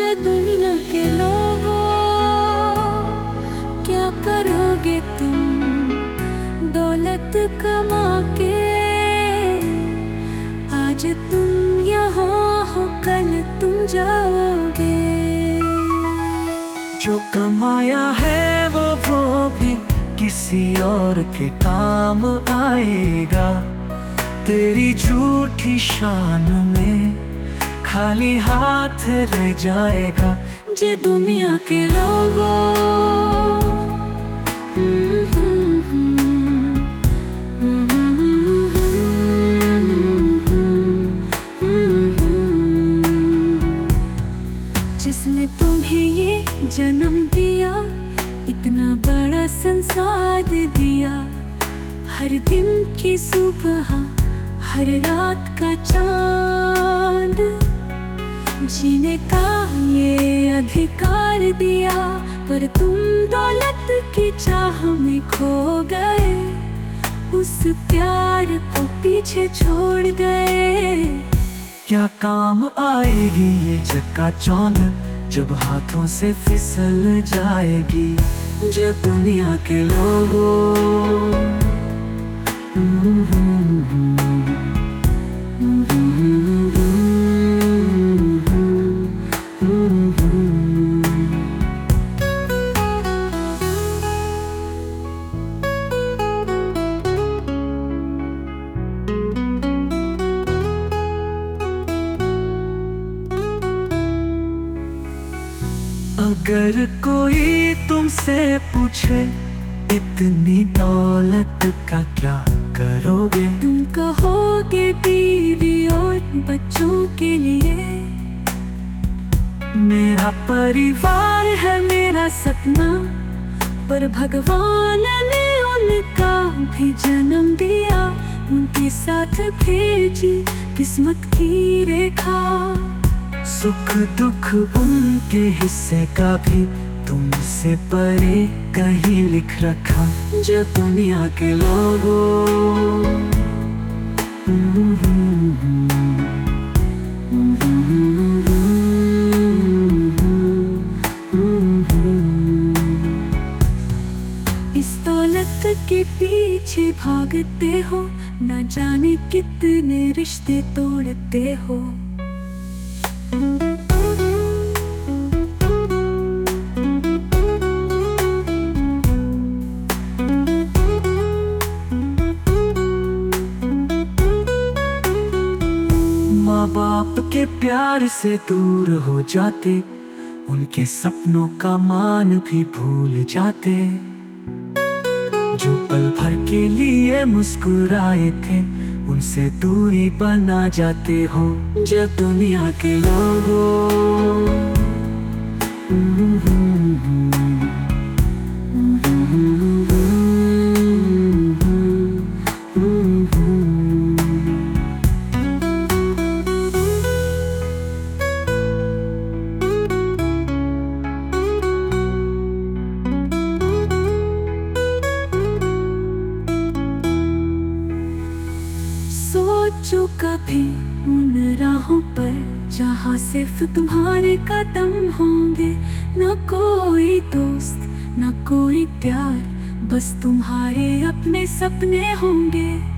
जे दुनिया के लोगों, क्या करोगे तुम दौलत कमा के? आज तुम यहाँ हो, कल तुम जाओगे। जो कमाया है वो भी किसी और के काम आएगा। तेरी झूठी शान में खाली हाथ रह जाएगा। जे दुनिया के लोगों, जिसने तुम्हें ये जन्म दिया, इतना बड़ा संसार दिया, हर दिन की सुबह, हर रात का चांद, जीने का ये अधिकार दिया। पर तुम दौलत की चाह में खो गए, उस प्यार को पीछे छोड़ गए। क्या काम आएगी ये चकाचौंध जब हाथों से फिसल जाएगी। जब दुनिया के लोगों, अगर कोई तुमसे पूछे इतनी दौलत का क्या करोगे, तुम कहोगे बीवी और बच्चों के लिए। मेरा परिवार है मेरा सपना, पर भगवान ने उनका भी जन्म दिया, उनके साथ भेजी किस्मत की रेखा। सुख दुख उनके हिस्से का भी तुमसे परे कहीं लिख रखा। जो दुनिया के लोगों, इस दौलत के पीछे भागते हो, न जाने कितने रिश्ते तोड़ते हो। माँ बाप के प्यार से दूर हो जाते, उनके सपनों का मान भी भूल जाते। जो पल भर के लिए मुस्कुराए थे, उनसे दूरी बना जाते हो। जब दुनिया के लोगों, सोचो कभी उन राहों पर जहाँ सिर्फ तुम्हारे कदम होंगे। न कोई दोस्त, न कोई प्यार, बस तुम्हारे अपने सपने होंगे।